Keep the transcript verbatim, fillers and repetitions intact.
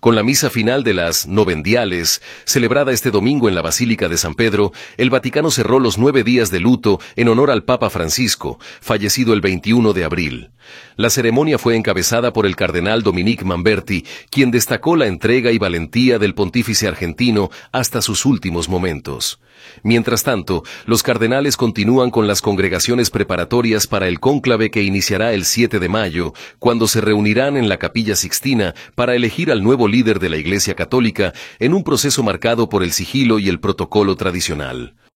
Con la misa final de las novendiales, celebrada este domingo en la Basílica de San Pedro, el Vaticano cerró los nueve días de luto en honor al Papa Francisco, fallecido el veintiuno de abril. La ceremonia fue encabezada por el cardenal Dominique Mamberti, quien destacó la entrega y valentía del pontífice argentino hasta sus últimos momentos. Mientras tanto, los cardenales continúan con las congregaciones preparatorias para el cónclave que iniciará el siete de mayo, cuando se reunirán en la Capilla Sixtina para elegir al nuevo líder de la Iglesia Católica en un proceso marcado por el sigilo y el protocolo tradicional.